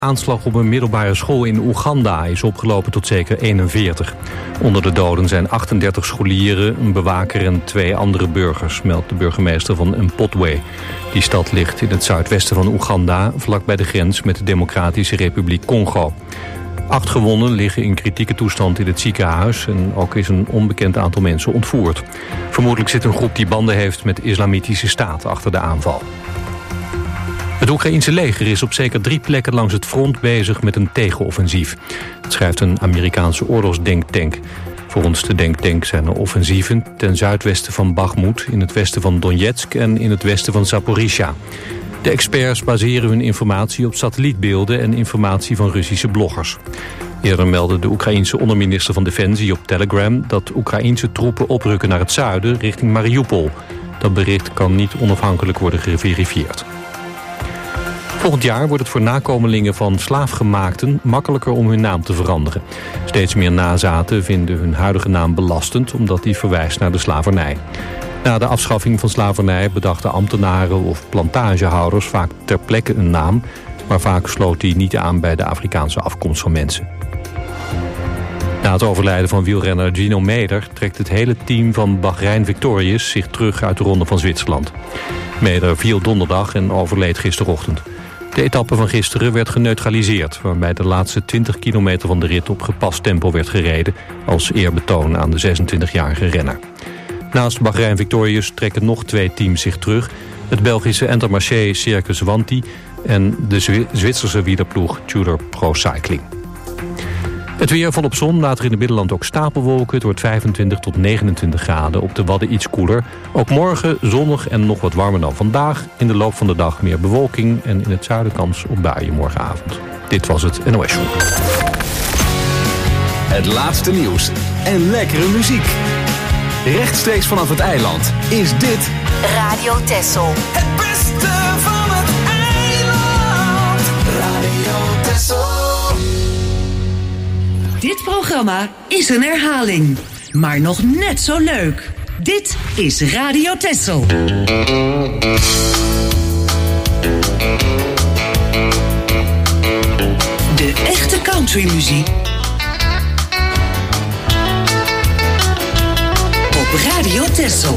Aanslag op een middelbare school in Oeganda is opgelopen tot zeker 41. Onder de doden zijn 38 scholieren, een bewaker en 2 andere burgers, meldt de burgemeester van Mpotwe. Die stad ligt in het zuidwesten van Oeganda, vlakbij de grens met de Democratische Republiek Congo. 8 gewonden liggen in kritieke toestand in het ziekenhuis en ook is een onbekend aantal mensen ontvoerd. Vermoedelijk zit een groep die banden heeft met de Islamitische Staat achter de aanval. Het Oekraïense leger is op zeker 3 plekken langs het front bezig met een tegenoffensief. Dat schrijft een Amerikaanse oorlogsdenktank. Volgens de denktank zijn er offensieven ten zuidwesten van Bakhmut, in het westen van Donetsk en in het westen van Zaporizhia. De experts baseren hun informatie op satellietbeelden en informatie van Russische bloggers. Eerder meldde de Oekraïense onderminister van Defensie op Telegram dat Oekraïense troepen oprukken naar het zuiden richting Mariupol. Dat bericht kan niet onafhankelijk worden geverifieerd. Volgend jaar wordt het voor nakomelingen van slaafgemaakten makkelijker om hun naam te veranderen. Steeds meer nazaten vinden hun huidige naam belastend omdat die verwijst naar de slavernij. Na de afschaffing van slavernij bedachten ambtenaren of plantagehouders vaak ter plekke een naam, maar vaak sloot die niet aan bij de Afrikaanse afkomst van mensen. Na het overlijden van wielrenner Gino Meder trekt het hele team van Bahrein Victorious zich terug uit de Ronde van Zwitserland. Meder viel donderdag en overleed gisterochtend. De etappe van gisteren werd geneutraliseerd, waarbij de laatste 20 kilometer van de rit op gepast tempo werd gereden als eerbetoon aan de 26-jarige renner. Naast Bahrein Victorious trekken nog 2 teams zich terug. Het Belgische Intermarché Circus Wanty en de Zwitserse wielerploeg Tudor Pro Cycling. Het weer volop zon, later in het binnenland ook stapelwolken. Het wordt 25 tot 29 graden, op de Wadden iets koeler. Ook morgen zonnig en nog wat warmer dan vandaag. In de loop van de dag meer bewolking en in het zuiden kans op buien morgenavond. Dit was het NOS Show. Het laatste nieuws en lekkere muziek. Rechtstreeks vanaf het eiland is dit Radio Texel. Het beste van het eiland. Radio Texel. Dit programma is een herhaling, maar nog net zo leuk. Dit is Radio Texel. De echte countrymuziek op Radio Texel.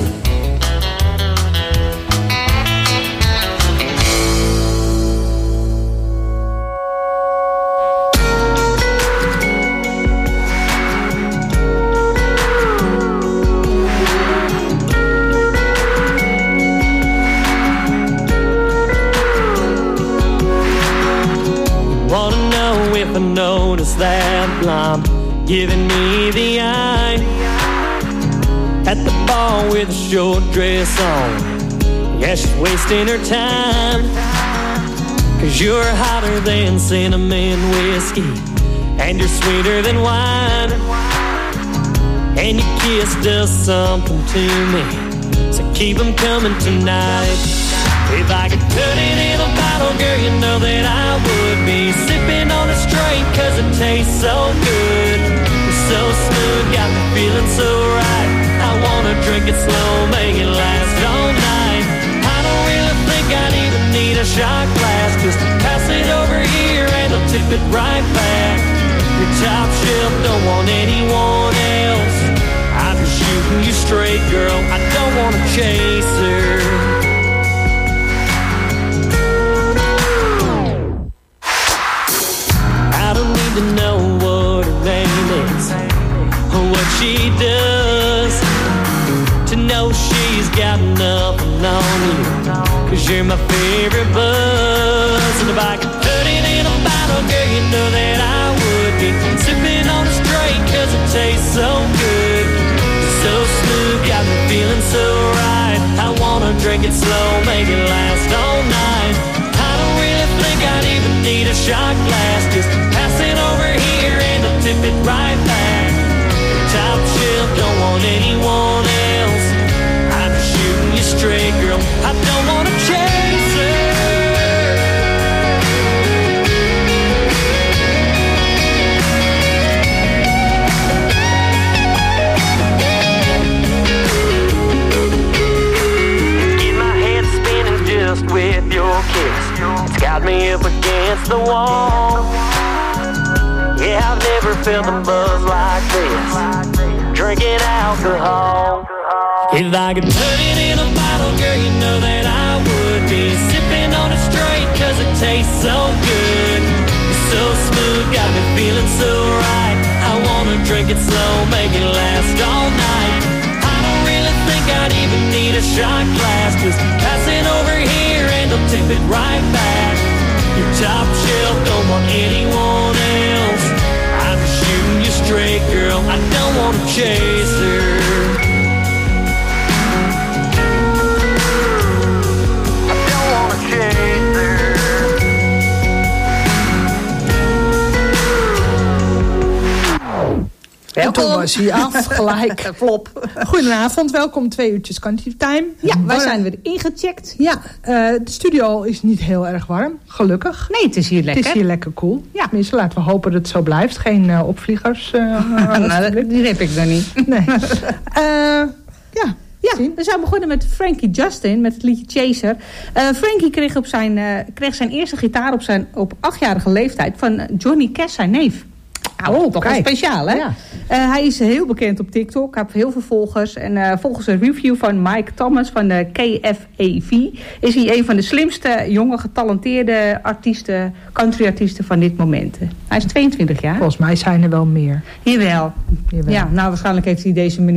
I noticed that blonde giving me the eye at the bar with a short dress on. Yeah, she's wasting her time, 'cause you're hotter than cinnamon whiskey and you're sweeter than wine, and your kiss does something to me, so keep them coming tonight. If I could put it in a bottle, girl, you know that I would be sipping on it straight, 'cause it tastes so good. It's so smooth, got me feeling so right. I wanna drink it slow, make it last all night. I don't really think I'd even need a shot glass, just to pass it over here and I'll tip it right back. Your top shelf, don't want anyone else. I'm just shooting you straight, girl, I don't wanna chase her. To know what her name is or what she does, to know she's got nothing on you, 'cause you're my favorite buzz. And if I could put it in a bottle, girl, you know that I would be sipping on it straight, 'cause it tastes so good. It's so smooth, got me feeling so right. I wanna drink it slow, make it last all night. I don't really think I'd even need a shot glass, just pass it over here and I'll tip it right back. Top shelf, don't want anyone else. I'm just shooting you straight, girl, I don't wanna chase her. Get my head spinning just with your kiss. It's got me up against the wall. feel the buzz like this, drinking alcohol. If I could put it in a bottle, girl, you know that I would be sipping on it straight, cause it tastes so good. It's so smooth, got me feeling so right. I wanna drink it slow, make it last all night. I don't really think I'd even need a shot glass, just pass it over here and I'll tip it right back. Your top shelf, don't want anyone else. I'm just shooting you straight, girl, I don't want to chase her. En toen was hij af, gelijk. Flop. Goedenavond, welkom 2 uurtjes Country Time. Ja, wij zijn weer ingecheckt. Ja, de studio is niet heel erg warm, gelukkig. Nee, het is hier lekker. Het is hier lekker cool. Ja. Tenminste, laten we hopen dat het zo blijft. Geen opvliegers. Nou, die heb ik dan niet. Nee. Ja, we zijn begonnen met Frankie Justin, met het liedje Chaser. Frankie kreeg zijn eerste gitaar op 8-jarige leeftijd van Johnny Cash, zijn neef. Nou, toch wel speciaal, hè? Ja. Hij is heel bekend op TikTok. Hij heeft heel veel volgers. En volgens een review van Mike Thomas van de KFAV... is hij een van de slimste, jonge, getalenteerde country-artiesten van dit moment. Hij is 22 jaar. Volgens mij zijn er wel meer. Jawel. Ja, nou, waarschijnlijk heeft hij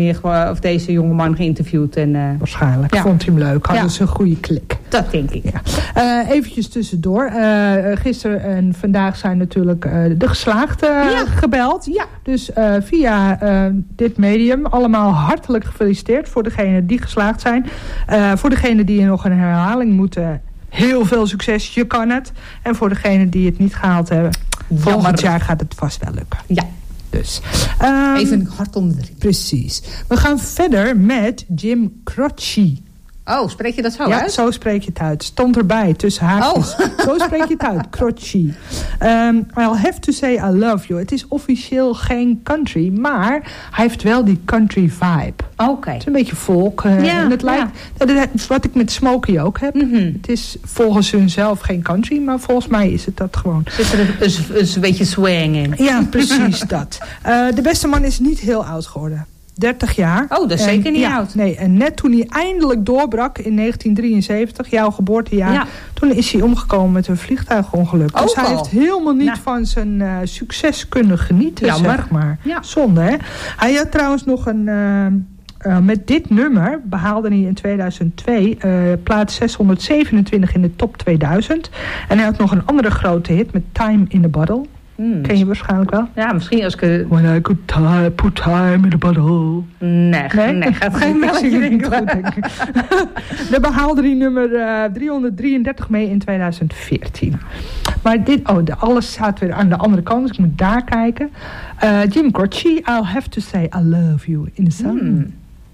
deze jongeman geïnterviewd. En, waarschijnlijk. Ja. Vond hij hem leuk. Hadden ze een goede klik. Dat denk ik. Ja. Eventjes tussendoor. Gisteren en vandaag zijn natuurlijk de geslaagden gebeld. Ja. Dus via dit medium allemaal hartelijk gefeliciteerd voor degenen die geslaagd zijn. Voor degenen die nog een herhaling moeten, heel veel succes, je kan het. En voor degenen die het niet gehaald hebben, volgend jaar gaat het vast wel lukken. Ja. Dus, even een hart onder de riem. Precies. We gaan verder met Jim Croce. Oh, spreek je dat zo uit? Ja, zo spreek je het uit. Stond erbij, tussen haakjes. Oh. Zo spreek je het uit, Croce. I'll have to say I love you. Het is officieel geen country, maar hij heeft wel die country vibe. Oké. Het is een beetje folk. En het lijkt, wat ik met Smokey ook heb. Mm-hmm. Het is volgens hun zelf geen country, maar volgens mij is het dat gewoon. Zit er een beetje swing in? Ja, precies dat. De beste man is niet heel oud geworden. 30 jaar. Oh, dat is zeker niet oud. Nee, en net toen hij eindelijk doorbrak in 1973, jouw geboortejaar, toen is hij omgekomen met een vliegtuigongeluk. Dus hij heeft helemaal niet van zijn succes kunnen genieten, zeg maar. Ja. Zonde, hè? Hij had trouwens nog een... met dit nummer behaalde hij in 2002 plaats 627 in de top 2000. En hij had nog een andere grote hit met Time in a Bottle. Ken je waarschijnlijk wel? Ja, misschien als ik... When I could put time in a bottle. Nee, gaat geen melletje rinkelen. Daar behaalde hij nummer 333 mee in 2014. Maar alles staat weer aan de andere kant, dus ik moet daar kijken. Jim Croce, I'll have to say I love you in the sun.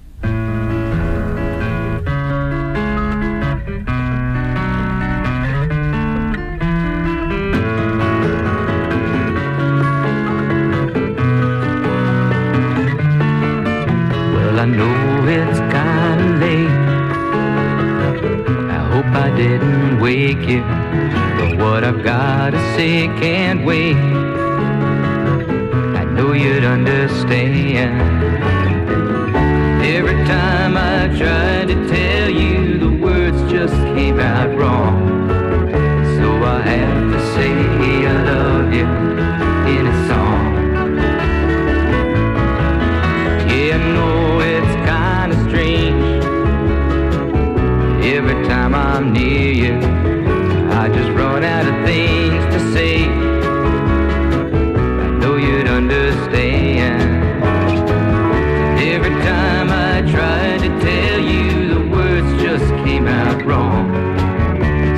I know it's kinda late. I hope I didn't wake you, but what I've gotta say can't wait. I know you'd understand. Every time I tried to tell you, the words just came out wrong. So I have to say I love you in a song. Yeah, I know it's kinda strange. Every time I'm near you, I just run out of things to say. I know you'd understand. Every time I tried to tell you, the words just came out wrong.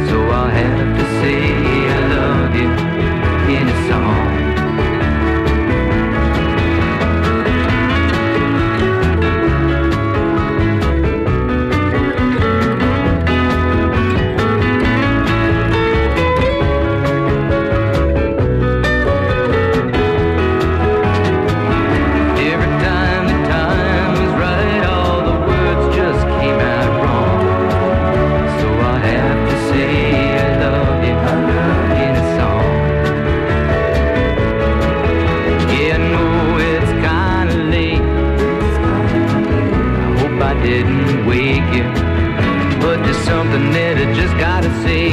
didn't wake you, but there's something that I just gotta say.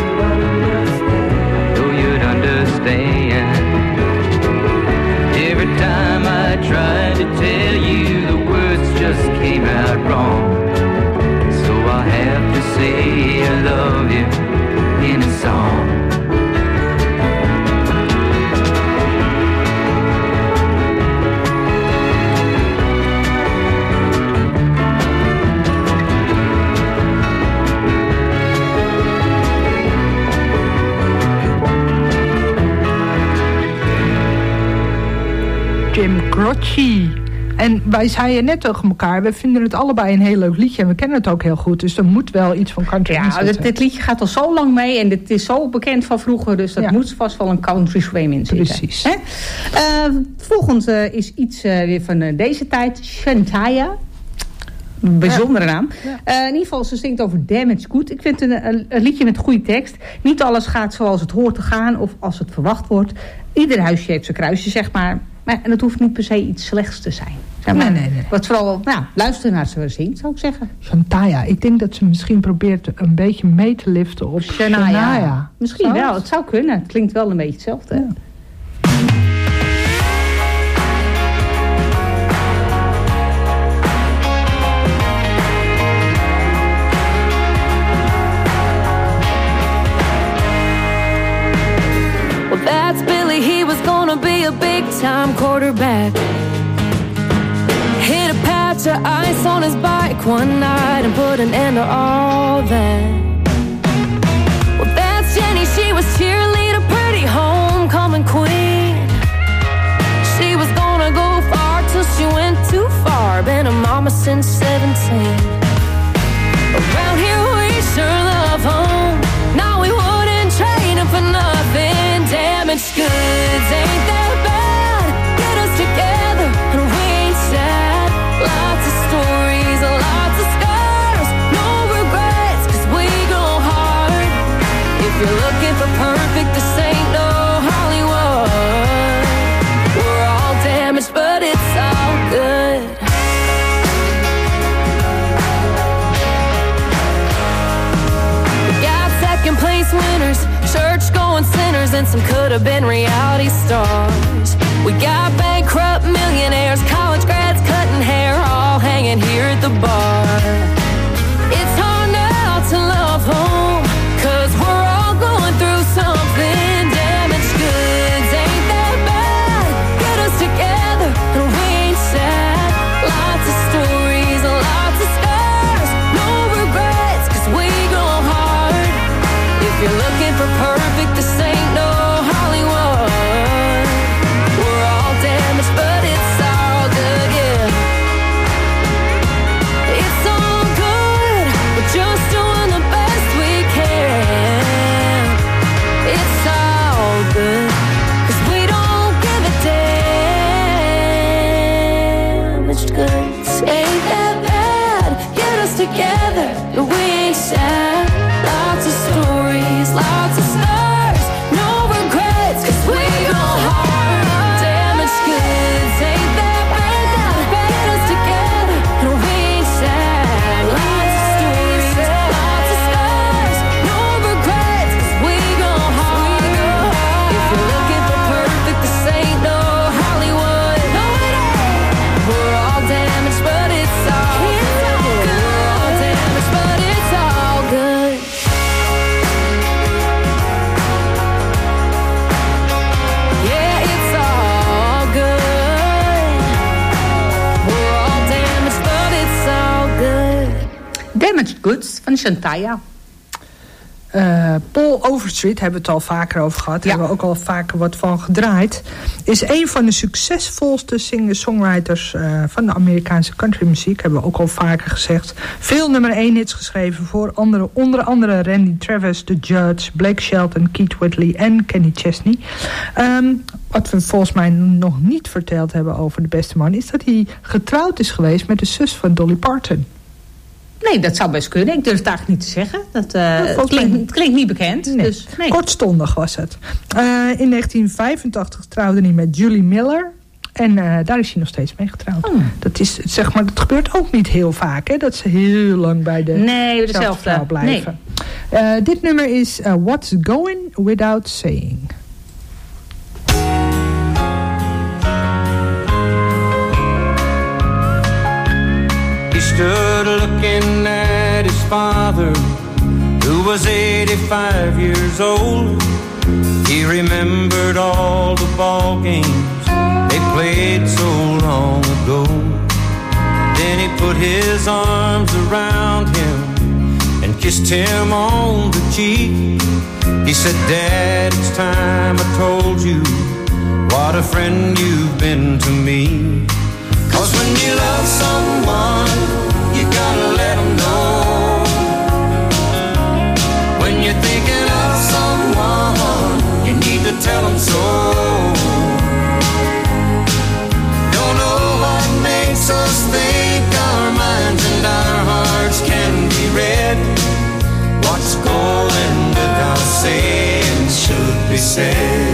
I know you'd understand. Every time I tried to tell you, the words just came out wrong. So I have to say I love you in a song. Jim Croce. En wij zeiden net tegen elkaar, we vinden het allebei een heel leuk liedje en we kennen het ook heel goed. Dus er moet wel iets van country in zitten. Dit liedje gaat al zo lang mee en dit is zo bekend van vroeger, dus dat moet vast wel een country swing in zitten. Precies. Volgend is iets weer van deze tijd, Shania. Bijzondere naam. Ja. In ieder geval, ze zingt over Damaged Good. Ik vind het een liedje met goede tekst. Niet alles gaat zoals het hoort te gaan of als het verwacht wordt. Ieder huisje heeft zijn kruisje, zeg maar. En het hoeft niet per se iets slechts te zijn. Zeg maar. Nee. Wat vooral, luisteren naar ze zingt, zou ik zeggen. Shania, ik denk dat ze misschien probeert een beetje mee te liften op Shania. Misschien wel, het zou kunnen. Het klinkt wel een beetje hetzelfde. Ja. That's Billy, he was gonna be a big-time quarterback. Hit a patch of ice on his bike one night and put an end to all that. Well, that's Jenny, she was cheerleader, pretty homecoming queen. She was gonna go far till she went too far. Been a mama since 17. Around here we sure love home. Now we wouldn't trade him for nothing. Damaged goods ain't that bad. Get us together and we ain't sad. Lots of stories, lots of scars. No regrets, cause we go hard. If you're looking for perfect, this ain't no Hollywood. We're all damaged, but it's all good. We got second place winners, church-going sinners, and some could-have-been reality stars. We got bankrupt millionaires, college grads cutting hair, all hanging here at the bar. It's hard now to love home, cause we're all going through something. Damaged goods ain't that bad. Get us together and we ain't sad. Lots of stories, lots of scars. No regrets, cause we go hard. If you're looking for perfect, this ain't no Hollywood. We're all damaged, but it's all good, yeah. It's all good, we're just doing the best we can. It's all good, cause we don't give a damn. Damaged goods ain't that bad. Get us together, but we ain't sad. Lots of stories, lots of stars. No regrets, cause we go hard. Damaged goods ain't that bad. Get us together, and we ain't sad. Lots of stories, lots of scars. No regrets, cause we go hard. If you're looking for perfect, this ain't no Hollywood. No, it ain't. We're all damaged, but it's all good. We're all damaged, but it's all good. Yeah, it's all good. We're all damaged, but it's all good. Damaged Goods van Shania. Paul Overstreet, hebben we het al vaker over gehad. Hebben we ook al vaker wat van gedraaid. Is een van de succesvolste singer-songwriters van de Amerikaanse countrymuziek. Hebben we ook al vaker gezegd. Veel nummer 1 hits geschreven voor onder andere Randy Travis, The Judds, Blake Shelton, Keith Whitley en Kenny Chesney. Wat we volgens mij nog niet verteld hebben over de beste man, is dat hij getrouwd is geweest met de zus van Dolly Parton. Nee, dat zou best kunnen. Ik durf het eigenlijk niet te zeggen. Het klinkt niet bekend. Nee. Dus, nee. Kortstondig was het. In 1985 trouwde hij met Julie Miller. En daar is hij nog steeds mee getrouwd. Dat is, zeg maar, dat gebeurt ook niet heel vaak, hè? Dat ze heel lang bij dezelfde vrouw blijven. Nee. Dit nummer is What's Going Without Saying. He stood looking at his father, who was 85 years old. He remembered all the ball games they played so long ago. Then he put his arms around him and kissed him on the cheek. He said, Dad, it's time I told you what a friend you've been to me. 'Cause when you love someone, you gotta let them know. When you're thinking of someone, you need to tell them so. Don't know what makes us think our minds and our hearts can be read. What's going without saying should be said.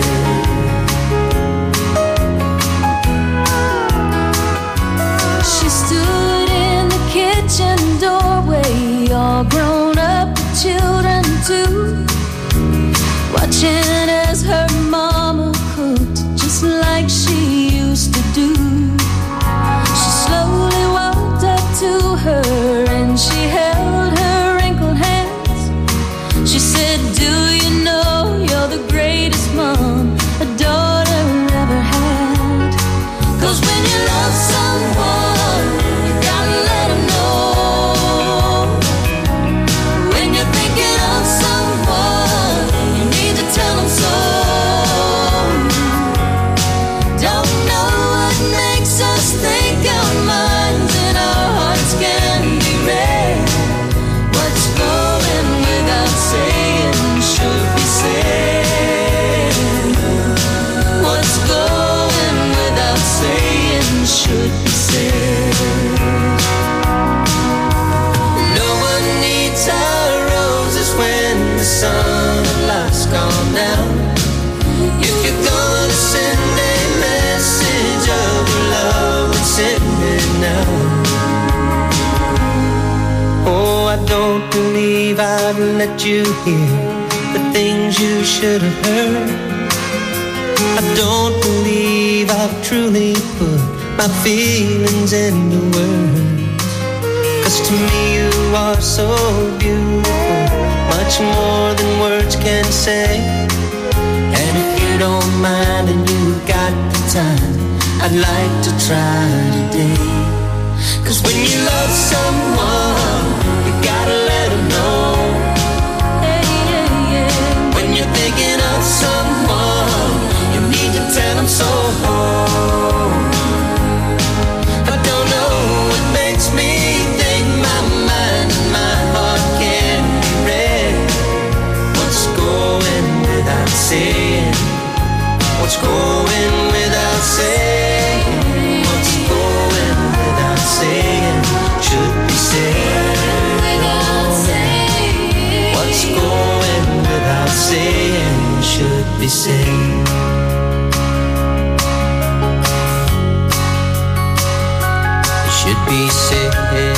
She stood in the kitchen doorway, all grown up with children too, watching as her mama cooked just like she used to do. She slowly walked up to her and she held her wrinkled hands. She said, do you know you're the greatest mom a daughter ever had? 'Cause when you love someone, you gotta let them know. When you're thinking of someone, you need to tell them so. Don't know what makes us think our minds and our hearts can be read. What's going without saying should be said. What's going without saying should be said. No one needs our roses when the sun of life's gone down. If you're gonna send a message of love, then send it now. Oh, I don't believe I've let you hear the things you should have heard. I don't believe I've truly put my feelings into words. 'Cause to me you are so beautiful, much more than words can say. And if you don't mind and you've got the time, I'd like to try today. 'Cause when you love someone, you gotta let them know. When you're thinking of someone, you need to tell them so. I don't know what makes me think my mind and my heart can be read. What's going without saying? What's going without saying? What's going without saying should be said. What's going without saying should be said. Should be said.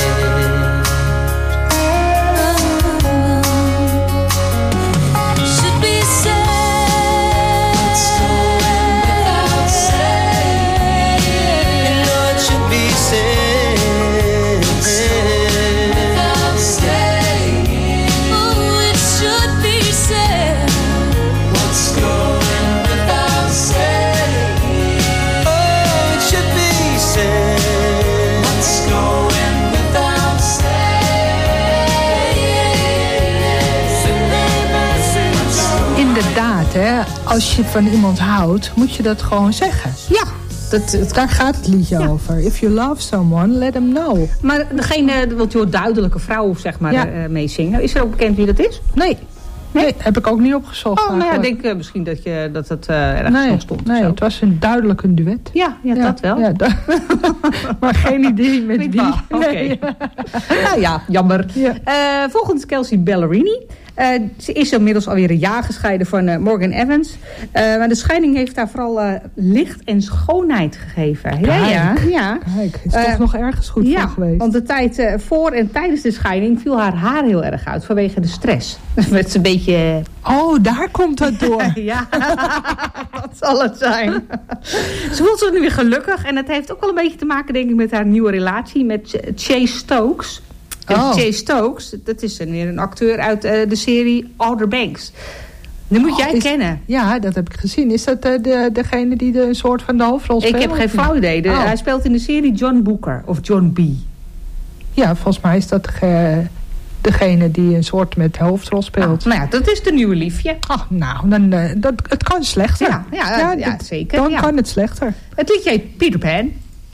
Should be said. What's going without saying? You know it should be said. What's going without saying? Oh, it should be said. What's going without saying? Oh, it should be said. What's going without saying? Inderdaad, hè. Als je van iemand houdt, moet je dat gewoon zeggen. Ja. Daar gaat het liedje over. If you love someone, let them know. Maar degene, wat je duidelijke vrouw zeg maar meezingen, is er ook bekend wie dat is? Nee, heb ik ook niet opgezocht. Oh, nou ja, ik denk misschien dat het ergens stond. Nee, het was duidelijk een duet. Ja, dat wel. Ja, maar geen idee met wie. Oké. Nou ja, jammer. Ja. Volgens Kelsea Ballerini Ze is inmiddels alweer een jaar gescheiden van Morgan Evans. Maar de scheiding heeft haar vooral licht en schoonheid gegeven. Kijk, is toch nog ergens goed voor geweest. Want de tijd voor en tijdens de scheiding viel haar haar heel erg uit vanwege de stress. Dus werd ze een beetje... Oh, daar komt het door. Ja, dat zal het zijn. Ze voelt zich nu weer gelukkig. En het heeft ook wel een beetje te maken, denk ik, met haar nieuwe relatie met Chase Stokes. Chase Stokes, dat is weer een acteur uit de serie Outer Banks. Die moet jij kennen. Ja, dat heb ik gezien. Is dat degene die een soort van de hoofdrol speelt? Ik heb geen flauw idee. Hij speelt in de serie John Booker of John B. Ja, volgens mij is dat degene die een soort met hoofdrol speelt. Nou ja, dat is de nieuwe liefje. Nou, dan, het kan slechter. Ja, zeker. Dan kan het slechter. Het liedje heet Peter Pan.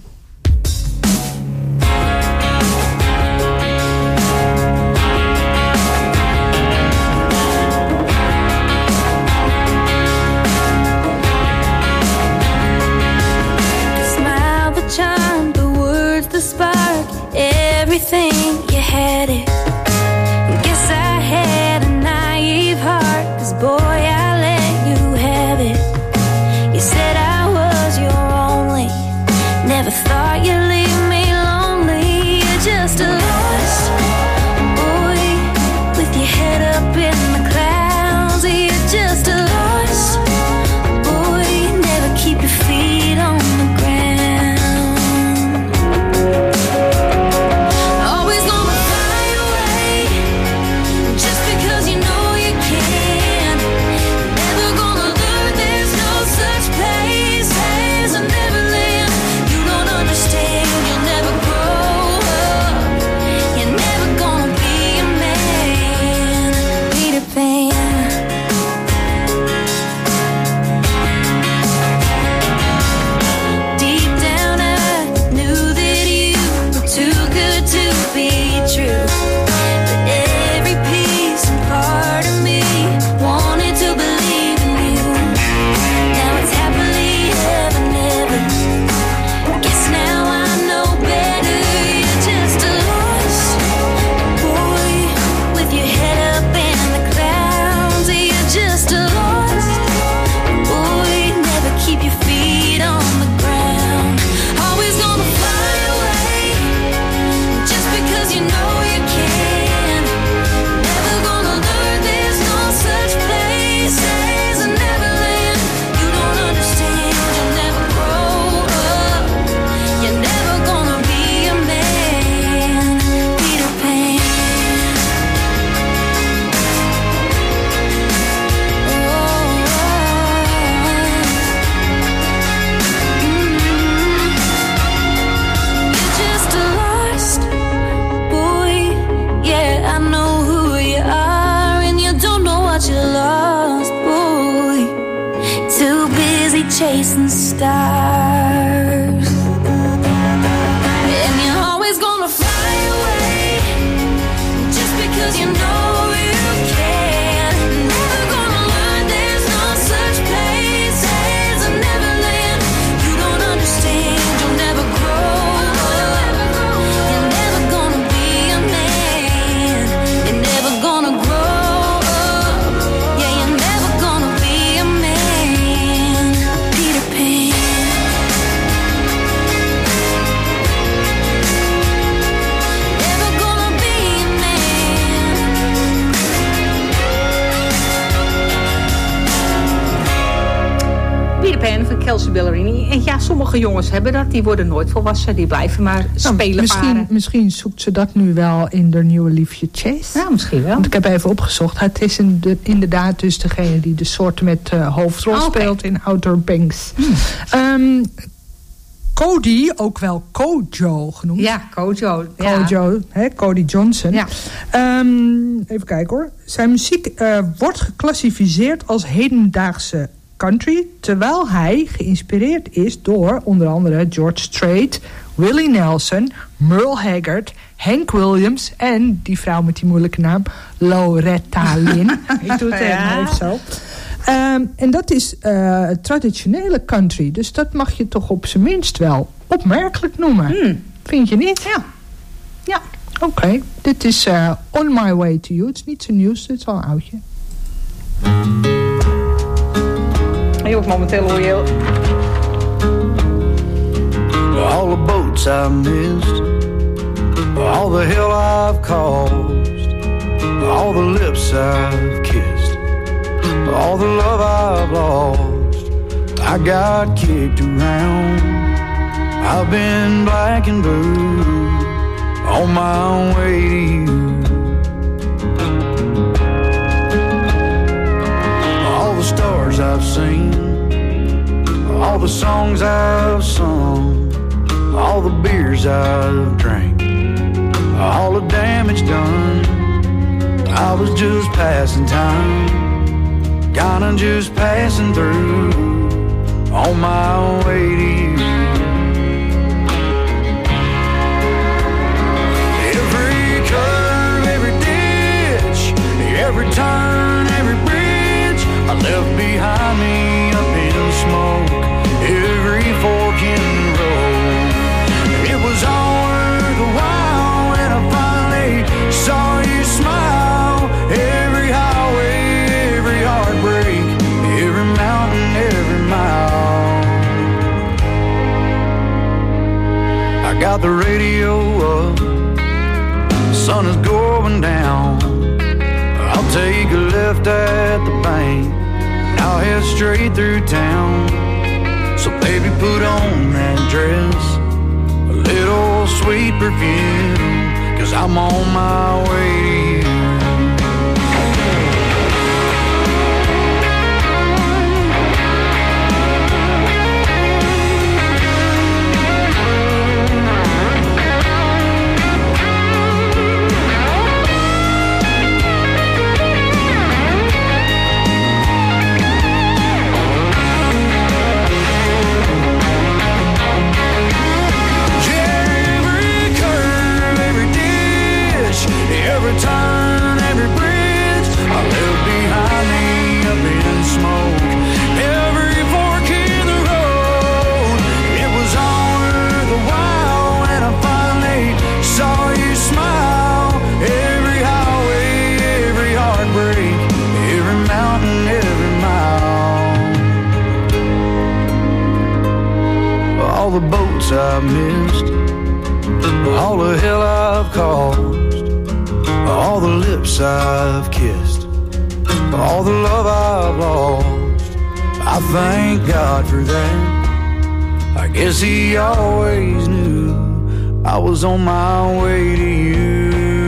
Everything, you had it. Guess I had a naive heart, 'cause boy, I let you have it. You said I was your only, never thought you'd leave me lonely. You're just a lost boy, with your head up in the clouds. You're just a lost boy, never keep your feet on the ground. Chasing stars, and you're always gonna fly away, just because you know you can. Never gonna learn there's no such place as a Neverland. You don't understand, you'll never grow up. You're never gonna be a man. You're never gonna grow up. Yeah, you're never gonna be a man. Peter Pan. Never gonna be a man. Peter Pan van Kelsey Ballerini. En ja, sommige jongens hebben dat. Die worden nooit volwassen. Die blijven maar spelen varen. Misschien zoekt ze dat nu wel in de nieuwe liefje Chase. Ja, misschien wel. Want ik heb even opgezocht. Het is inderdaad dus degene die de soort met hoofdrol speelt in Outer Banks. Cody, ook wel Kojo genoemd. Ja, Kojo. Kojo, hè, Cody Johnson. Ja. Even kijken hoor. Zijn muziek wordt geclassificeerd als hedendaagse country, terwijl hij geïnspireerd is door onder andere George Strait, Willie Nelson, Merle Haggard, Hank Williams en die vrouw met die moeilijke naam, Loretta Lynn. Ik doe het even zo. En dat is traditionele country. Dus dat mag je toch op zijn minst wel opmerkelijk noemen. Vind je niet? Ja. Oké, dit is On My Way To You. Het is niet zo nieuws, dit is al een oudje. Heel momenteel hoor je... All the boats I missed, all the hell I've caused, all the lips I've kissed, all the love I've lost. I got kicked around, I've been black and blue, on my way to you. All the stars I've seen, all the songs I've sung, all the beers I've drank, all the damage done. I was just passing time, kinda just passing through, on my way to you. Every curve, every ditch, every turn, every bridge I left behind me up in smoke, every fork in the road. It was all worth a while when I finally saw you smile. Every highway, every heartbreak, every mountain, every mile. I got the radio up, the sun is going down. I'll take a left at the bank, and I'll head straight through town. So baby, put on that dress, little sweet perfume, 'cause I'm on my way to you. Every turn, every bridge I left behind me up in smoke, every fork in the road. It was all worth a while when I finally saw you smile. Every highway, every heartbreak, every mountain, every mile. All the boats I missed, all the hell I've caused, all the lips I've kissed, all the love I've lost. I thank God for that. I guess He always knew I was on my way to you.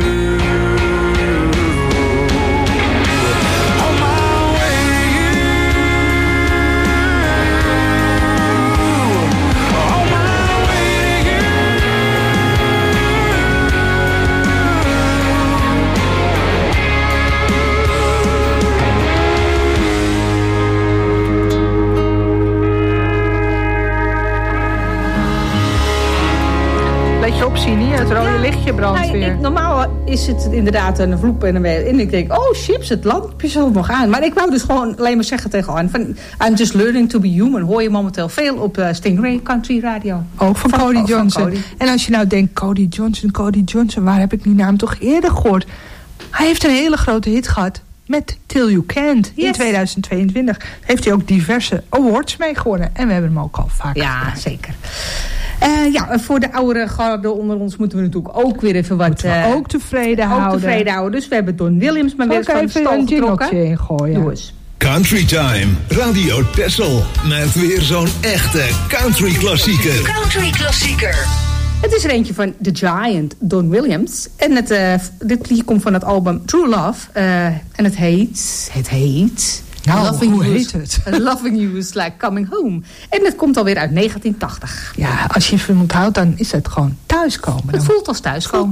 Opzien hier, het rode lichtje brandt weer. Normaal is het inderdaad een vloep en een weer. En ik denk, oh chips, het lampje zal nog aan. Maar ik wou dus gewoon alleen maar zeggen tegen Anne van I'm just learning to be human. Hoor je momenteel veel op Stingray Country Radio. Ook van Cody Johnson. Van Cody. En als je nou denkt, Cody Johnson, waar heb ik die naam toch eerder gehoord? Hij heeft een hele grote hit gehad met Till You Can't in 2022. Heeft hij ook diverse awards mee gewonnen. En we hebben hem ook al vaak gedaan. Zeker. Voor de oudere garde onder ons moeten we natuurlijk ook weer even wat... ook tevreden houden. Dus we hebben Don Williams maar weer van de stal getrokken. Ingooien. Doe eens. Country Time, Radio Texel. Met weer zo'n echte country klassieker. Country klassieker. Het is er eentje van The Giant, Don Williams. En dit liedje komt van het album True Love. En het heet... Nou, hoe heet het? Loving You is Like Coming Home. En het komt alweer uit 1980. Ja, als je van onthoudt, dan is het gewoon thuiskomen. Het voelt als thuiskomen.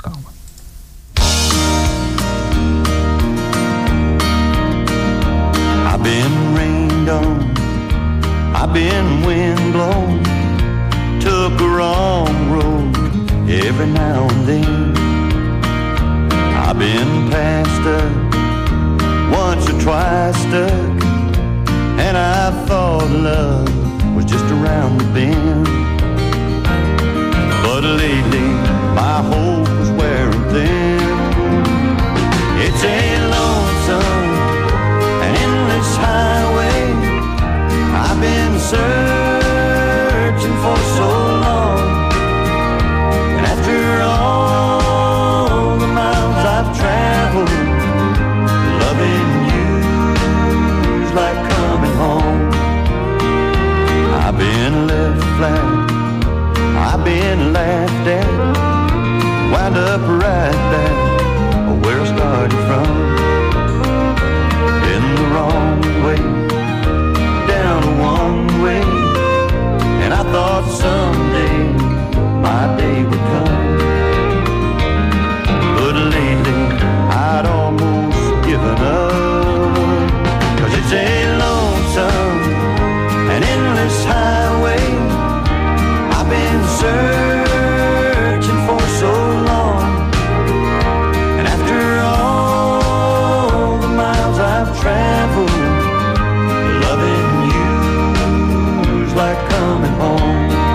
I've been rained on, I've been wind blown, took the wrong road every now and then. I've been passed up, once or twice stuck, and I thought love was just around the bend. But lately my hope was wearing been left flat, I've been laughed at, wound up right back where I started from. Been the wrong way, down one way, and I thought someday my day would come. But lately I'd almost given up, 'cause it's a lonesome and endless highway I've been searching for so long. And after all the miles I've traveled, loving you's like coming home.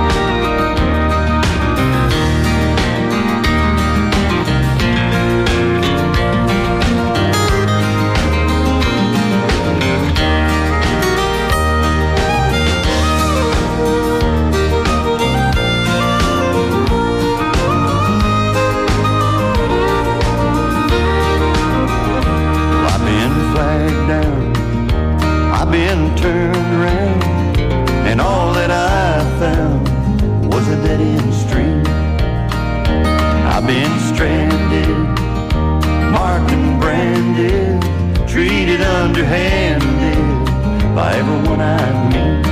Turned around, and all that I found was a dead-end stream. I've been stranded, marked and branded, treated underhanded by everyone I meet.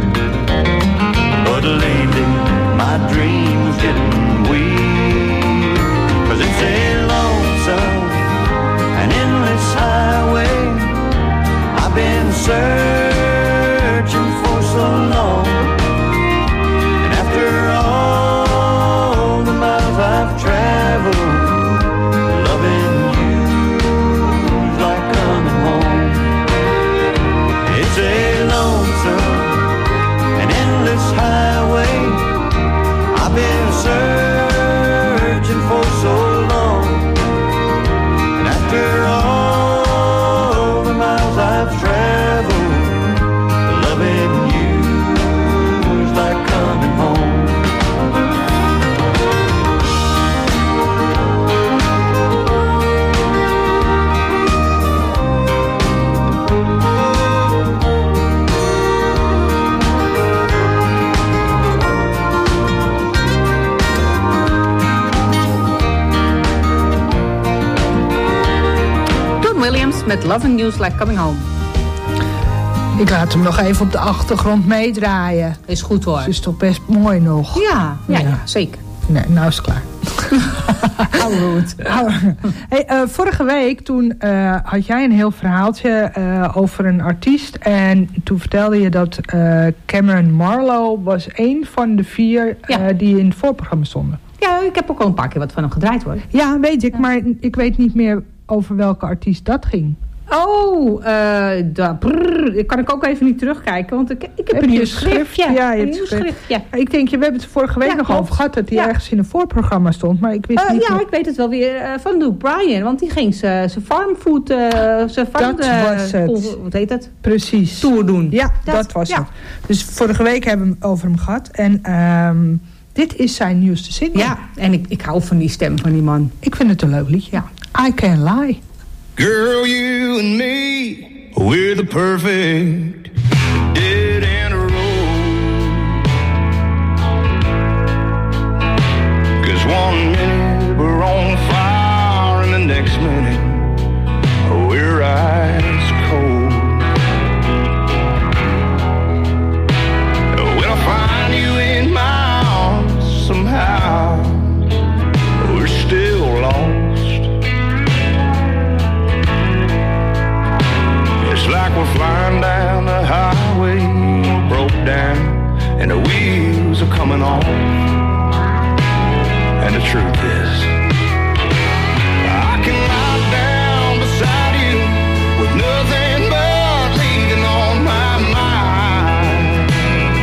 But lately my dreams getting weak, 'cause it's a lonesome and endless highway I've been searching for so long. And after all the miles I've traveled, loving you's like coming home. It's a lonesome and endless highway I've been searching for so long. And after all the miles I've traveled, loving you's like coming home. Don Williams met Loving You's Like Coming Home. Ik laat hem nog even op de achtergrond meedraaien. Is goed hoor. Het is toch best mooi nog. Ja, zeker. Nee, nou is het klaar. Hey, vorige week toen had jij een heel verhaaltje over een artiest. En toen vertelde je dat Cameron Marlowe was een van de 4 die in het voorprogramma stonden. Ja, ik heb ook al een paar keer wat van hem gedraaid hoor. Ja, weet ik. Maar ik weet niet meer over welke artiest dat ging. Oh, dat kan ik ook even niet terugkijken, want ik heb een nieuw schriftje. Ja, je hebt een schriftje. Ik denk, we hebben het vorige week nog over gehad dat hij ergens in een voorprogramma stond, maar ik wist niet. Ja, ik weet het wel weer van Luke Bryan, want die ging zijn farmfood, zijn farm, dat was het. Wat heet het? Precies. Tour doen. Ja, dat was het. Dus vorige week hebben we het over hem gehad en dit is zijn nieuwste single. Ja, en ik hou van die stem van die man. Ik vind het een leuk liedje. Ja. I Can't Lie. Girl, you and me, we're the perfect dead end road. 'Cause one minute we're on fire and the next minute we're ice cold. When I find you in my arms, somehow we're still lost. It's like we're flying down the highway, broke down, and the wheels are coming off. And the truth is, I can lie down beside you with nothing but leaving on my mind.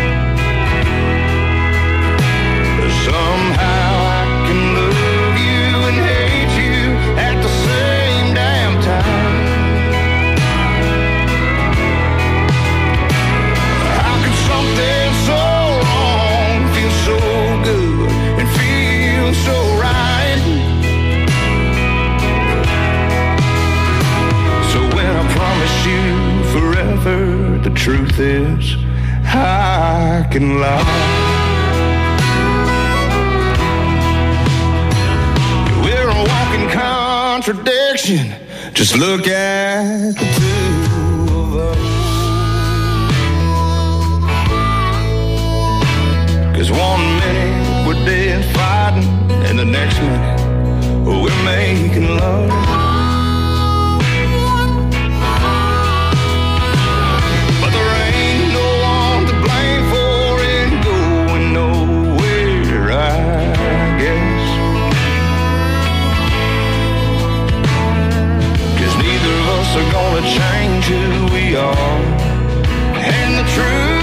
But somehow I can love you and hate you at the same damn time. Something so wrong feels so good and feels so right. So when I promise you forever, the truth is I can lie. We're a walking contradiction. Just look at the two of us. 'Cause 1 minute we're dead fighting, and the next minute we're making love. But there ain't no one to blame for it going nowhere, I guess. 'Cause neither of us are gonna change who we are. And the truth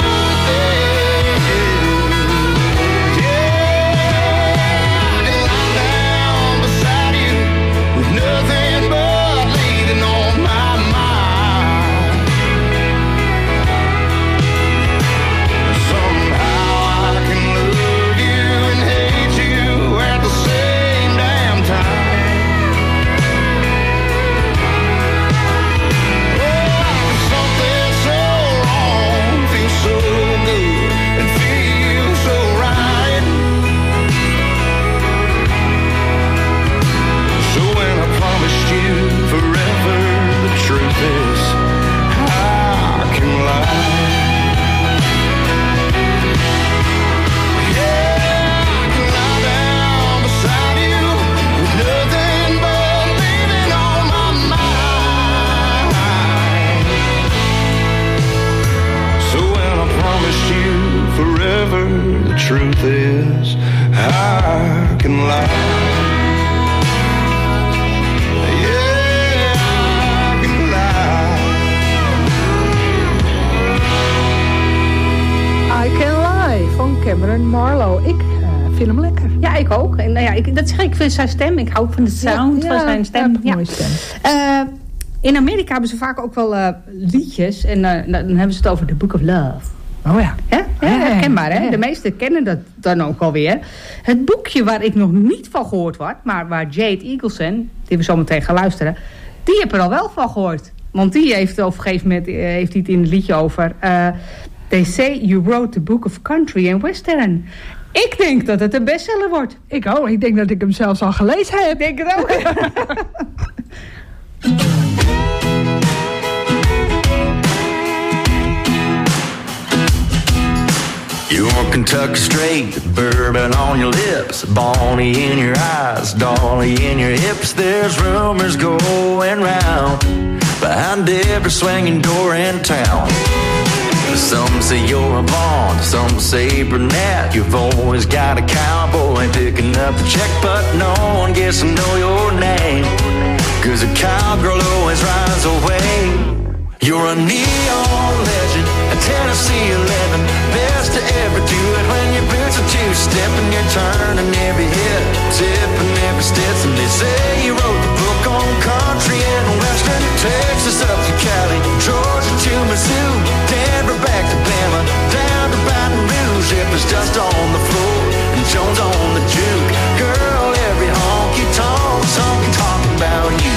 nothing but leaving on my mind. Somehow I can love you and hate you at the same damn time. Oh, something so wrong feels so good and feels so right. So when I promised you forever, the truth is I can lie. Yeah, I can lie down beside you with nothing but leaving on my mind. So when I promised you forever, the truth is I can lie. I Can Lie van Cameron Marlowe. Ik vind hem lekker. Ja, ik ook. En, nou ja, dat zeg ik vind zijn stem. Ik hou ook van de sound van zijn stem. Ja, mooie stem. In Amerika hebben ze vaak ook wel liedjes. En dan hebben ze het over The Book of Love. Oh ja. Ja, herkenbaar, hè? De meesten kennen dat dan ook alweer. Het boekje waar ik nog niet van gehoord word, maar waar Jade Eagleson, die we zo meteen gaan luisteren, die heb er al wel van gehoord. Want die heeft op een gegeven moment heeft hij het in het liedje over. They say you wrote the book of country and western. Ik denk dat het een bestseller wordt. Ik ook. Ik denk dat ik hem zelfs al gelezen heb. Ik denk het ook. You're Kentucky straight, bourbon on your lips, Bonnie in your eyes, Dolly in your hips. There's rumors going round behind every swinging door in town. Some say you're a blonde, some say brunette. You've always got a cowboy picking up the check, but no one gets to know your name, 'cause a cowgirl always rides away. You're a neon legend, a Tennessee 11, best to ever do it when your boots are two-stepping. You're turning every hit, tipping every step. And they say you wrote the book on country and western, Texas up to Cali, Georgia to Mizzou, Denver back to Bama, down to Baton Rouge. If it's just on the floor and Jones on the juke, girl, every honky-tonk song talking about you.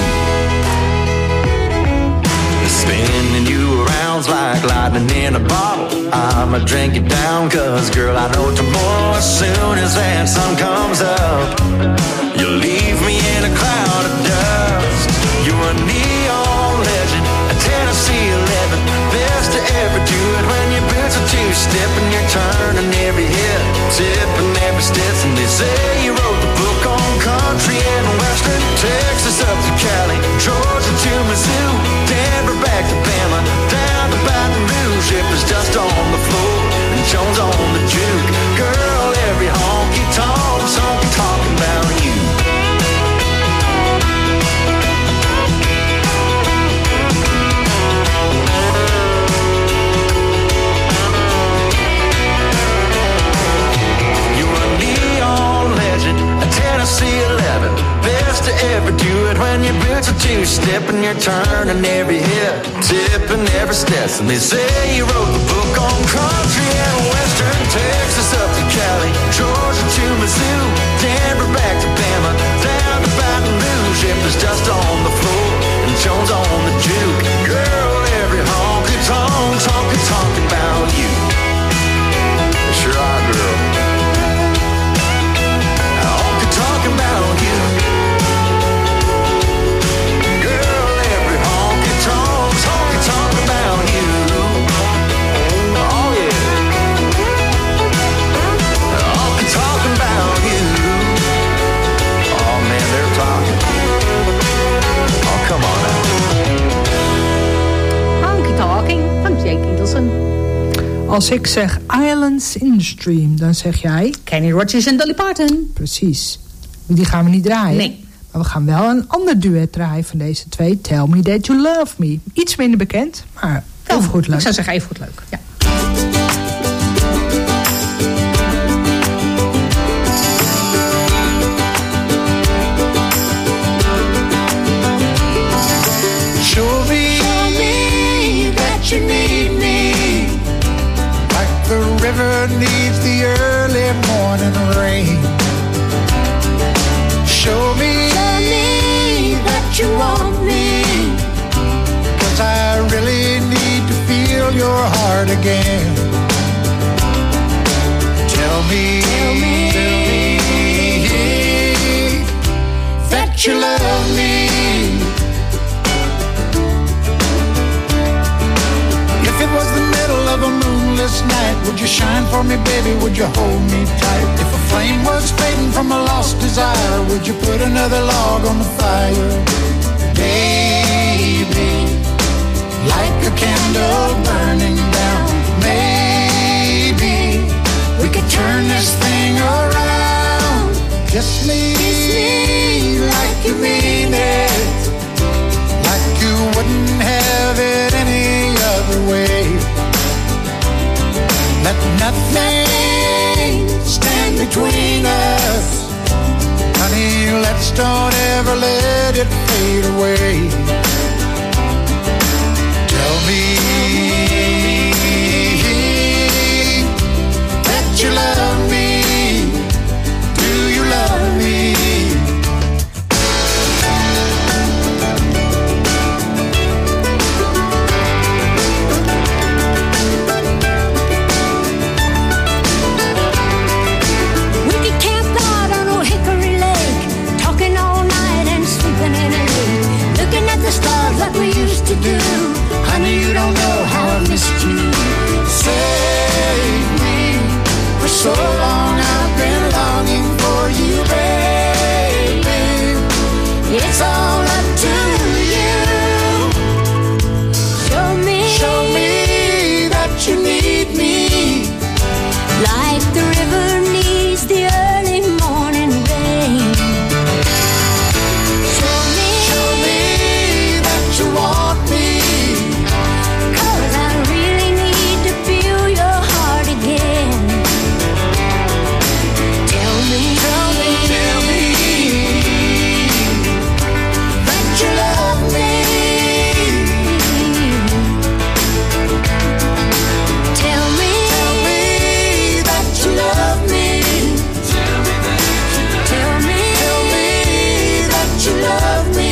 Spinning you around like lightning in a bottle. I'ma drink it down, 'cause girl, I know tomorrow, as soon as that sun comes up, you'll leave me in a cloud of dust. You're a neon legend, a Tennessee 11, best to ever do it when your boots are two-stepping. You're turning every hit, tipping every step. And they say you wrote the book on country and western, Texas up to Cali, Georgia to Mizzou, Denver back to Bama, down to Baton Rouge. If it's just on the floor and Jones on the juke, girl, every honky-tonk song talking about you. Tennessee 11, best to ever do it when your boots are two-stepping. You're turning every hit, tipping every step. And they say you wrote the book on country and western, Texas up to Cali, Georgia to Mizzou, Denver back to Bama, down to Baton Rouge. If it's just on the floor and Jones on the juke, girl, every honky-tonk talking about you. Als ik zeg Islands in the Stream, dan zeg jij... Kenny Rogers en Dolly Parton. Precies. Die gaan we niet draaien. Nee. Maar we gaan wel een ander duet draaien van deze twee. Tell Me That You Love Me. Iets minder bekend, maar even goed leuk. Ik zou zeggen even goed leuk, ja. Show me that you need me, like the river needs the early morning rain. Show me that you want me, 'cause I really need to feel your heart again. Tell me that you love me. If it was the middle of a moonless night, would you shine for me, baby? Would you hold me tight? If a flame was fading from a lost desire, would you put another log on the fire? Baby, like a candle burning down, maybe we could turn this thing around. Kiss me like you mean it, like you wouldn't have it any other way. Let nothing stand between us, honey, let's don't ever let it fade away. Tell me that you love me. Do you love me? Like we used to do. Honey, you don't know how I missed you. Save me. For so long I've been longing for you, baby. It's all up to you. Show me that you need me, like the river needs the early morning rain. You want me, 'cause I really need to feel your heart again. Tell me that you love me. Tell me that you love me. Tell me that you love me.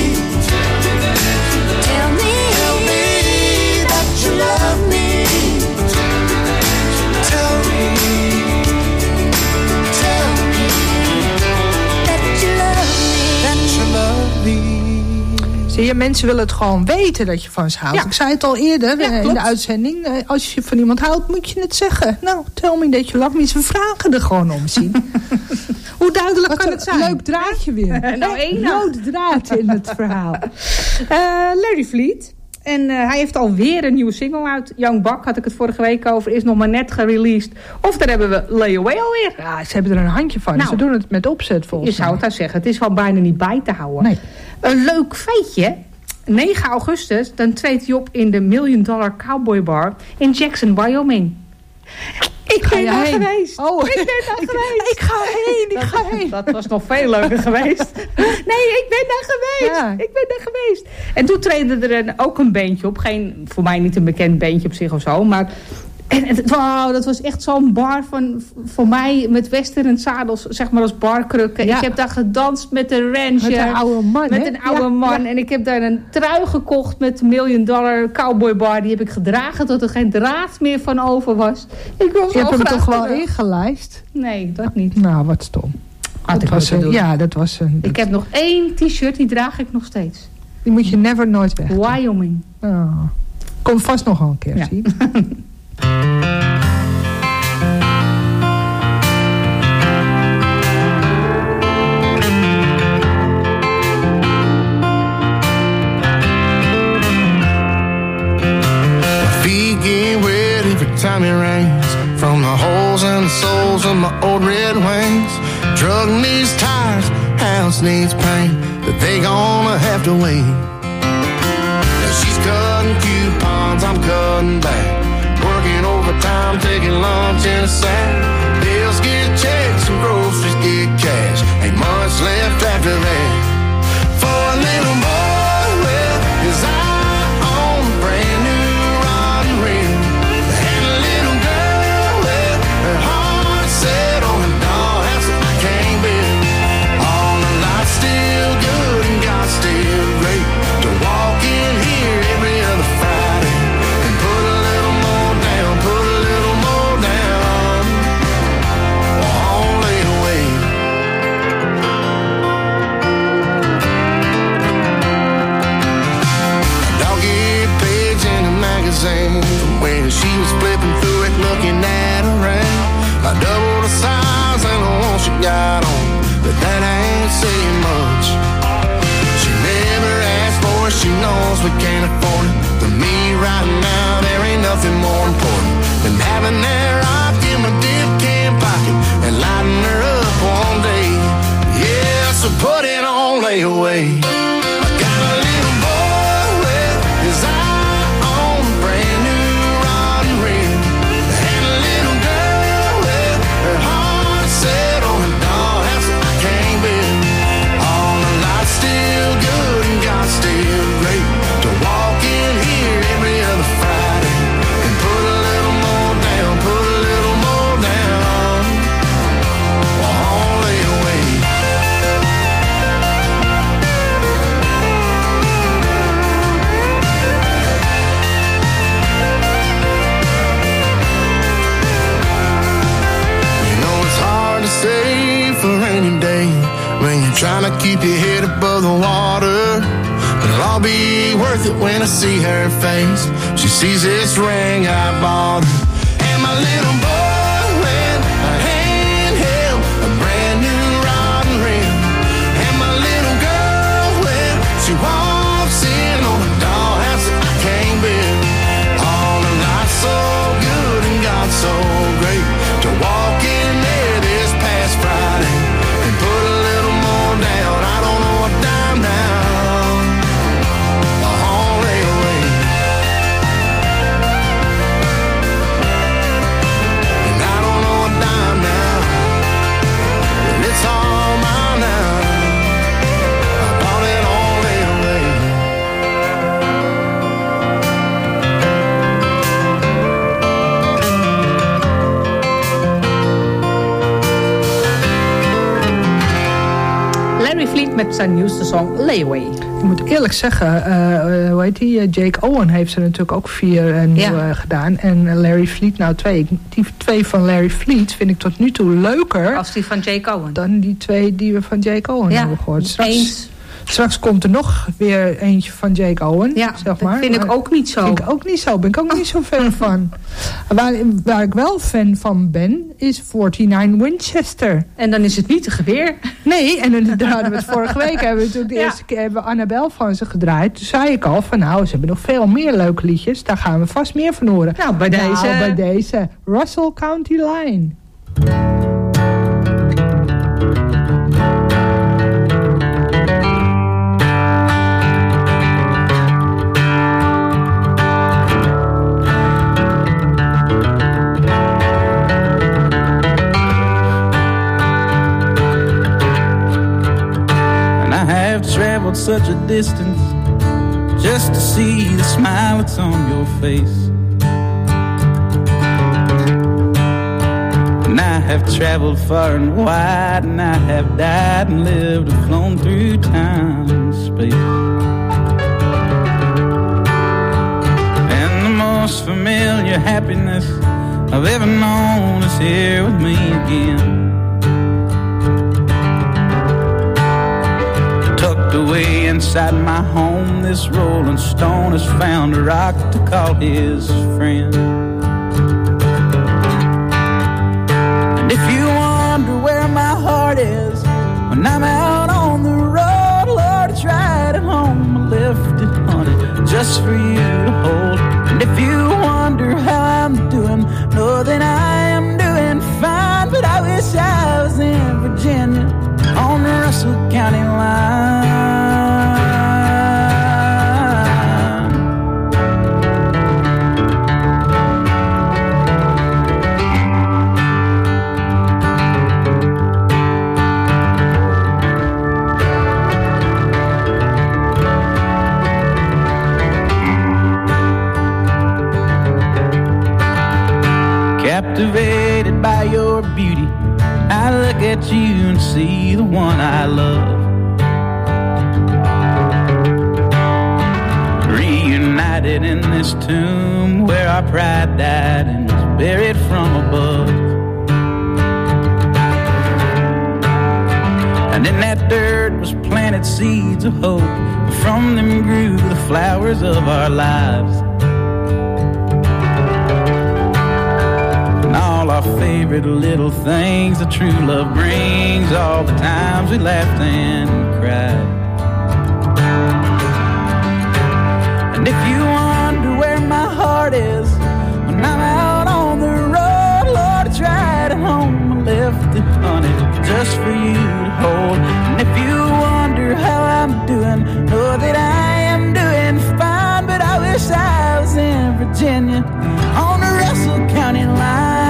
Zie je, mensen willen het gewoon weten dat je van ze houdt. Ja. Ik zei het al eerder in de uitzending. Als je van iemand houdt, moet je het zeggen. Nou, tell me that you love me. Ze vragen er gewoon om, zien. Hoe duidelijk kan het zijn? Leuk draadje weer. Een rode draad in het verhaal. Larry Fleet. En hij heeft alweer een nieuwe single uit. Young Buck had ik het vorige week over. Is nog maar net gereleased. Of daar hebben we Lay Away alweer. Ja, ze hebben er een handje van. Nou, ze doen het met opzet volgens mij. Je zou het daar zeggen. Het is gewoon bijna niet bij te houden. Nee. Een leuk feitje. 9 augustus, dan treedt hij op in de $1 Million Cowboy Bar in Jackson, Wyoming. Ik ben daar geweest. Oh, ik ben daar geweest. Ik ga heen. Dat was nog veel leuker geweest. Nee, ik ben daar geweest. Ja. Ik ben daar geweest. En toen treedde er ook een bandje op. Voor mij niet een bekend bandje op zich of zo. Maar wow, dat was echt zo'n bar voor mij met western zadels, zeg maar als barkrukken. Ja. Ik heb daar gedanst met de rancher. Met een oude man. Met een oude man. Ja. En ik heb daar een trui gekocht met $1 Million Cowboy Bar. Die heb ik gedragen tot er geen draad meer van over was. Je hebt hem toch wel ingelijst? Nee, dat niet. Nou, wat stom. Dat was een... Ik heb nog 1 t-shirt, die draag ik nog steeds. Die moet je nooit weg. Wyoming. Oh. Komt vast nog wel een keer, zie. Time of my old red wings. Truck needs tires, house needs paint, but they gonna have to wait. Now she's cutting coupons, I'm cutting back. Working overtime, taking lunch in a sack. Bills get checks and groceries get cash. Ain't much left after that. For a little boy with his eye on a brand new rod and reel, and a little girl with her heart set on a dollhouse that I can't build. All the lights still good and God's still great. To walk in here every other Friday and put a little more down, put a little more down. All lay away. Doggy page in a magazine, when she was flipping through it looking at her ring. I doubled the size and the one she got on, but that ain't saying much. She never asked for it, she knows we can't afford it. To me right now there ain't nothing more important than having that rock in my dip can pocket and lighting her up one day. Yeah, so put it on layaway. I got a little boy with his eye on a brand new rod and reel, and a little girl with her heart set on a dollhouse that I can't build. All the lights still good and God's still great. To walk in here every other Friday and put a little more down, put a little more down. All lay away. You know it's hard to save for rainy day when you're trying to keep your head above the water. But it'll all be worth it when I see her face. She sees this ring I bought her. And my little boy with a handheld, a brand new rod and reel. And my little girl when she walks in on a dollhouse that I can't build. All the lights so good and God so great. To walk in there this past Friday and put a little more down. I don't know a dime now. All lay away. And I don't know a dime now. And it's all mine now. I bought it all lay away. Larry Fleet met zijn nieuwste song Layaway. Ik moet eerlijk zeggen, hoe heet die? Jake Owen heeft er natuurlijk ook 4 nieuwe gedaan. En Larry Fleet nou 2. Die 2 van Larry Fleet vind ik tot nu toe leuker. Als die van Jake Owen. Dan die 2 die we van Jake Owen hebben gehoord. Eens. Straks komt er nog weer eentje van Jake Owen. Ja, zeg maar. Dat vind ik ook niet zo. Vind ik ook niet zo. Ben ik ook niet zo fan van. Waar ik wel fan van ben, is 49 Winchester. En dan is het niet een geweer. Nee, en daar hadden we het vorige week. Hebben we natuurlijk de eerste keer hebben we Annabel van ze gedraaid. Toen zei ik al van nou, ze hebben nog veel meer leuke liedjes. Daar gaan we vast meer van horen. Nou, bij deze Russell County Line. Traveled such a distance just to see the smile that's on your face. And I have traveled far and wide, and I have died and lived and flown through time and space. And the most familiar happiness I've ever known is here with me again. Away inside my home, this rolling stone has found a rock to call his friend. And if you wonder where my heart is when I'm out on the road, Lord, it's right at home. I left it haunted just for you to hold. And if you wonder how I'm doing, know that I am doing fine, but I captivated by your beauty. I look at you and see the one I love. Reunited in this tomb where our pride died and was buried from above. And in that dirt was planted seeds of hope. From them grew the flowers of our lives. And all our favorite little things that true love brings. All the times we laughed and cried. And if you wonder where my heart is when I'm out on the road, Lord, I tried at home, I left it on it just for you to hold. And if you wonder how I'm doing, know that I am doing fine. But I wish I was in Virginia on the Russell County line.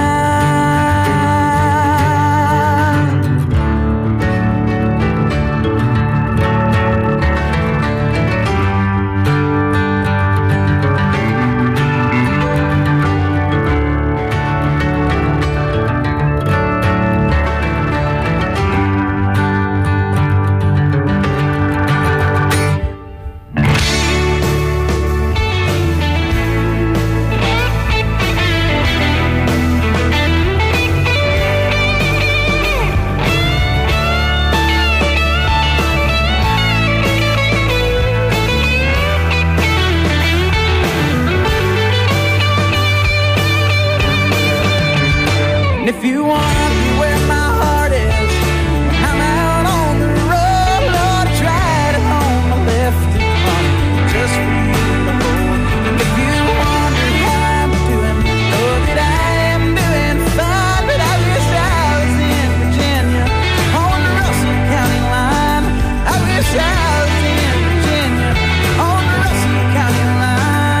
If you wonder where my heart is when I'm out on the road, Lord, I tried at home, I left it on just for you to hold. And if you wonder how I'm doing, know that I am doing fine. But I wish I was in Virginia on the Russell County line. I wish I was in Virginia on the Russell County line.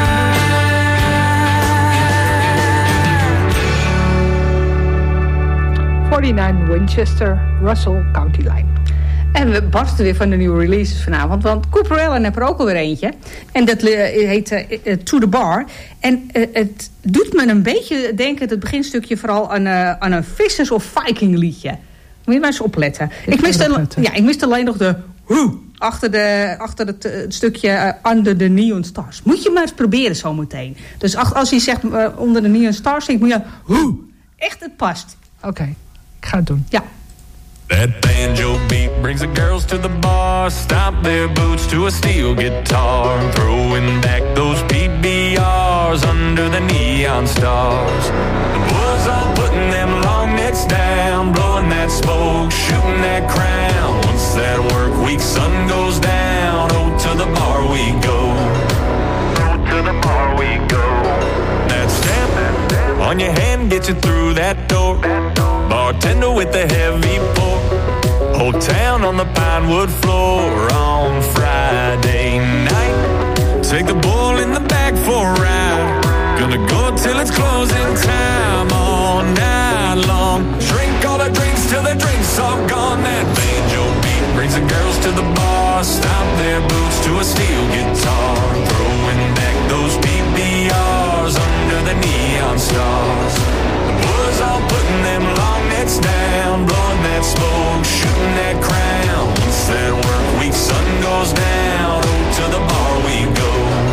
49 Winchester, Russell County Line. En we barsten weer van de nieuwe releases vanavond. Want Cooper Allen heeft er ook alweer eentje. En dat heet To The Bar. En het doet me een beetje denken, het beginstukje vooral aan een vissers- of viking liedje. Moet je maar eens opletten. Ik miste alleen nog de achter het stukje Under the Neon Stars. Moet je maar eens proberen zometeen. Dus als je zegt onder de Neon Stars zingt, moet je echt, het past. Oké. Ik ga het doen. Ja. That banjo beat brings the girls to the bar. Stomp their boots to a steel guitar. Throwing back those PBRs under the neon stars. The boys all putting them long necks down. Blowing that smoke, shooting that crown. Once that work week sun goes down, oh, to the bar we go. Oh, to the bar we go. That stamp on your hand gets you through that door. Bartender with the heavy pour. Whole town on the pinewood floor on Friday night. Take the bull in the back for a ride. Gonna go till it's closing time all night long. Drink all the drinks till the drinks all gone. That banjo beat brings the girls to the bar. Stomp their boots to a steel guitar. Throwing back those PBRs under the neon stars. Was all putting them long necks down, blowing that smoke, shooting that crown. Once that work week sun goes down, oh, to the bar we go.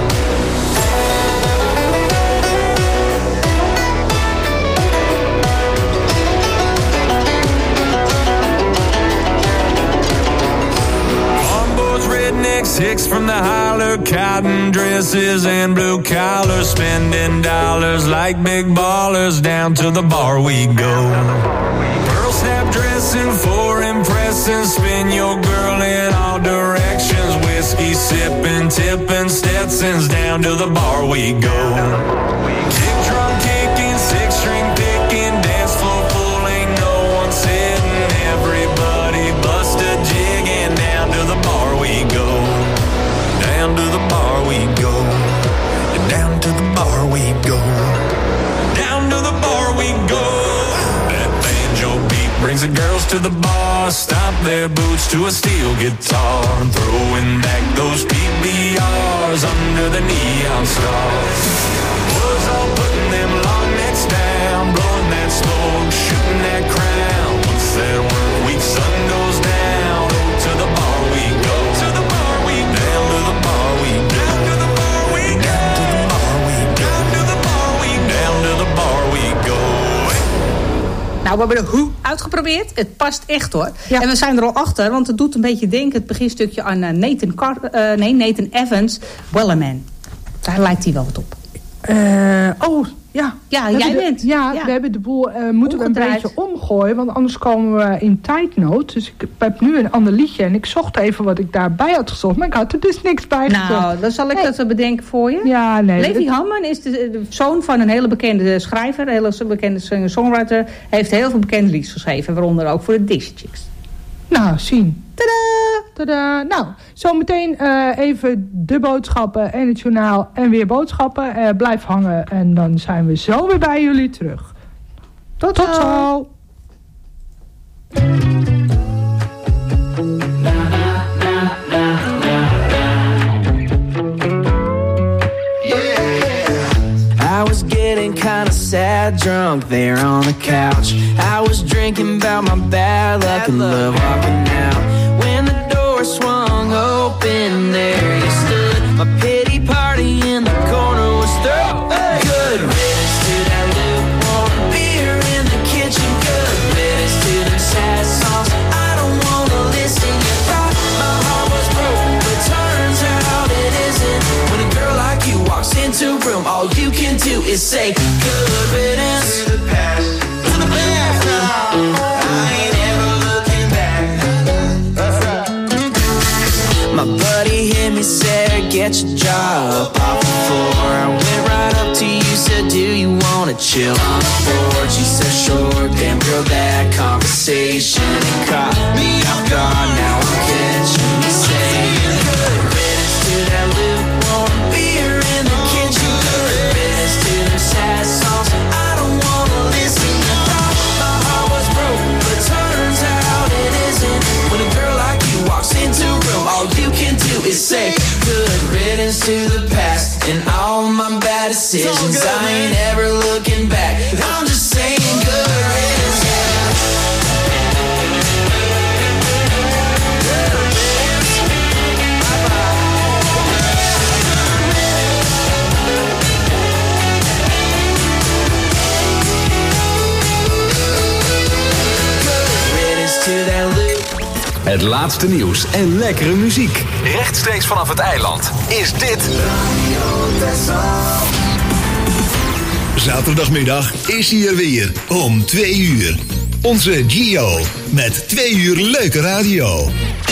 Farmboys, rednecks, hicks from the holler, cotton dresses and blue collars, spending dollars like big ballers. Down to the bar we go. Pearl snap dressing for impressing, spin your girl in all directions. Whiskey sipping, tipping Stetsons. Down to the bar we go. Kick drum kicking, six string picking, dance floor full, ain't no one sitting. Everybody bust a jig and down to the bar we go. Down to the bar we go. Down to the bar we go. Down to the bar we go. That banjo beat brings the girls to the bar. Stomp their boots to a steel guitar. Throwing back those PBRs under the neon stars. Was all putting them long necks down, blowing that Nou, we hebben de Who uitgeprobeerd. Het past echt hoor. Ja. En we zijn er al achter, want het doet een beetje denken... het beginstukje aan Nathan Evans, Wellerman. Daar lijkt hij wel wat op. Ja, jij bent. We hebben de boel moeten we een beetje omgooien, want anders komen we in tijdnood. Dus ik heb nu een ander liedje en ik zocht even wat ik daarbij had gezocht, maar ik had er dus niks bij gezocht. Nou, dan zal ik dat bedenken voor je. Ja, nee. Levi Hammond is de zoon van een hele bekende schrijver, een hele bekende singer-songwriter. Hij heeft heel veel bekende liedjes geschreven, waaronder ook voor de Dixie Chicks. Nou, zien. Tadaa! Nou, zometeen even de boodschappen en het journaal en weer boodschappen. Blijf hangen en dan zijn we zo weer bij jullie terug. Tot zo! I was getting kinda sad drunk there on the couch. I was drinking about my bad luck and love up and out. When the door swung open, there you stood. My pity party in the corner was through. Good riddance to that lukewarm beer in the kitchen. Good riddance to them sad songs I don't wanna listen. You thought my heart was broken, but turns out it isn't. When a girl like you walks into a room, all you can do is say good riddance to the past. To the past now. I ain't ever looking back. My buddy hit me, said get your jaw up off the floor. I went right up to you, said do you wanna chill on the board? She said sure, damn girl, that conversation it caught me off guard. Now I'm catching me saying good riddance to that lukewarm beer in the kitchen. Good riddance to them sad songs I don't wanna listen. You thought my heart was broken, but turns out it isn't. When a girl like you walks into a room, all you can do is say good riddance to the past and all my bad decisions. I ain't ever looking back. I'm just saying good riddance. Het laatste nieuws en lekkere muziek. Rechtstreeks vanaf het eiland is dit Zaterdagmiddag is hij er weer om 2 uur. Onze Gio met 2 uur leuke radio.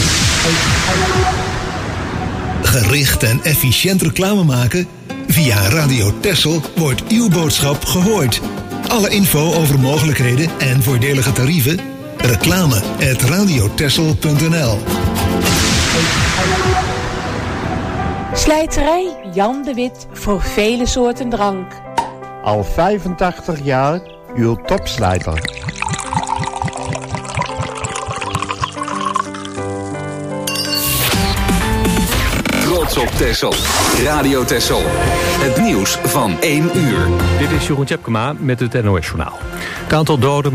Gericht en efficiënt reclame maken? Via Radio Texel wordt uw boodschap gehoord. Alle info over mogelijkheden en voordelige tarieven? reclame@radiotexel.nl. Slijterij Jan de Wit voor vele soorten drank. Al 85 jaar uw topslijter. Trots op Texel. Radio Texel. Het nieuws van 1 uur. Dit is Jeroen Tjepkema met het NOS Journaal. Het aantal doden